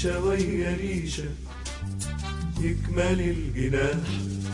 ريشة ويا ريشة يكمل الجناح،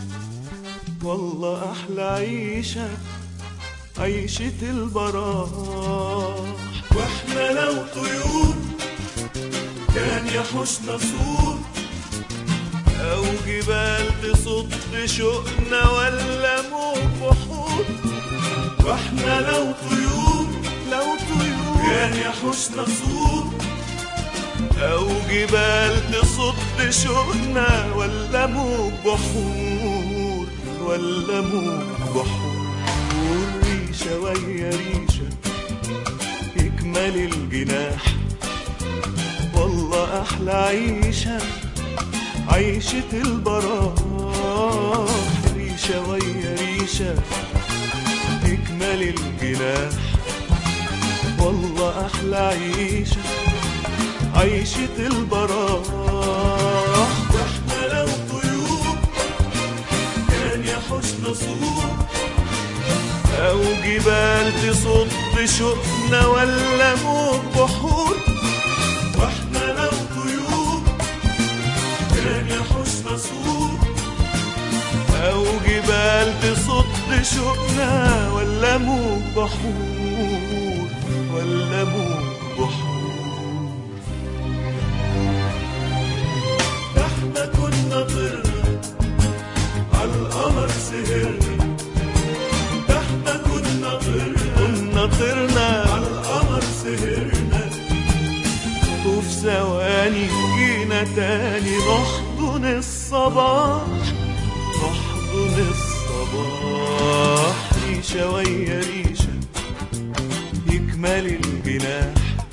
والله أحلى عيشة عيشة البراح. واحنا لو طيور كان يحوشنا صور، أو جبال تصد شوقنا ولا موج بحور. واحنا لو طيور كان يحوشنا صور، أو جبال تصد شوقنا ولا موج بحور ولا موج بحور. ريشة ويا ريشة يكمل الجناح، والله أحلى عيشة عيشة البراح. ريشة ويا ريشة يكمل الجناح، والله أحلى عيشة عيشة البراح. واحنا لو طيور كان يحوشنا صور، أو جبال تصد شوقنا ولا موج بحور. واحنا لو طيور كان يحوشنا صور، أو جبال تصد شوقنا ولا موج بحور ولا موج بحور. احنا كنا طرنا عالقمر سهرنا، احنا كنا طرنا عالقمر سهرنا، وفي ثواني جينا تاني نحضن الصباح نحضن الصباح. ريشة ويا ريشة يكمل الجناح،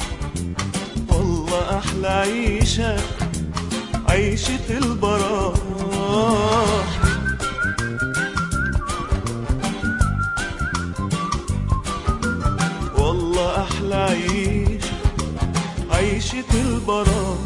والله أحلى عيشة عيشة البراح. والله أحلى عيشة عيشة البراح.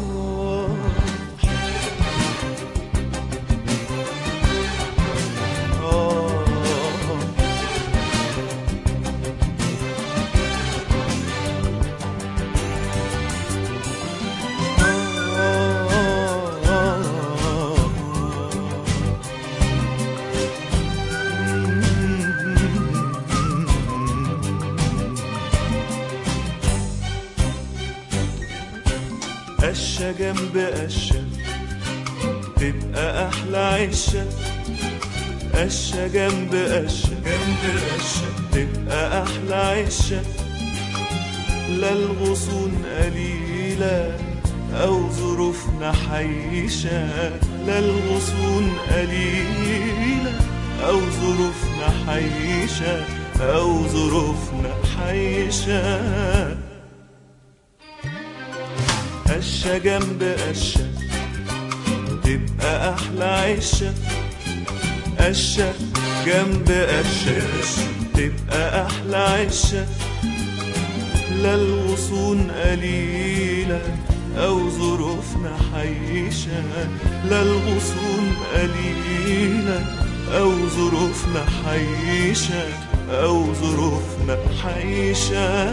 قشة جنب قشة تبقى أحلى عشة، قشة جنب قشة تبقى أحلى عشة. لا الغصون قليلة أو ظروفنا حيشة، لا الغصون قليلة أو ظروفنا حيشة أو ظروفنا حيشة. قشة جنب قشة تبقى أحلى عشة، قشة جنب قشة تبقى أحلى عشة. لا الغصون قليلة أو ظروفنا حيشة، لا الغصون قليلة أو ظروفنا حيشة أو ظروفنا حيشة.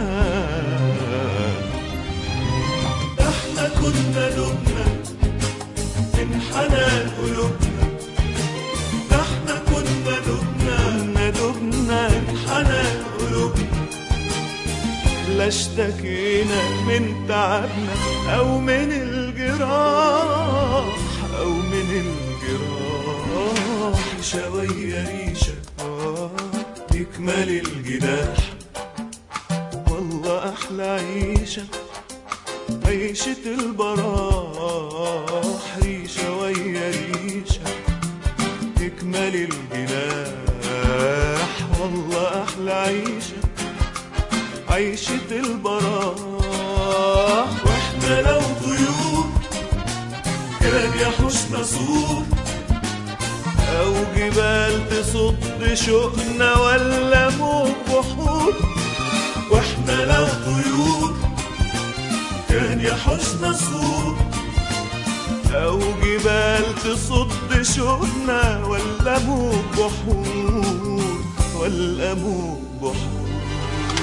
كنا دبنا من حنان قلوبنا، احنا كنا دبنا من حنان قلوبنا. لا اشتكينا من تعبنا أو من الجراح أو من الجراح. ريشة ويا ريشة يكمل الجناح، والله أحلى عيشة عيشة البراح. ريشة ويا ريشة يكمل الجناح، والله أحلى عيشة عيشة البراح. واحنا لو طيور كان يحوشنا صور، أو جبال تصد شوقنا ولا موج بحور. واحنا لو طيور كان يحوشنا صور، أو جبال تصد شوقنا ولا موج بحور ولا موج بحور.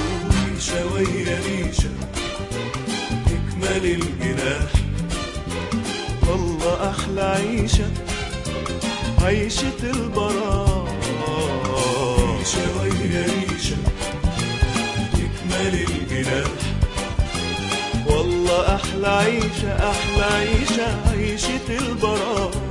ريشة ويا ريشة يكمل الجناح، والله أحلى عيشة عيشة البراء. ريشة ويا ريشة تكمل الجناح، والله أحلى عيشة أحلى عيشة عيشة البراء.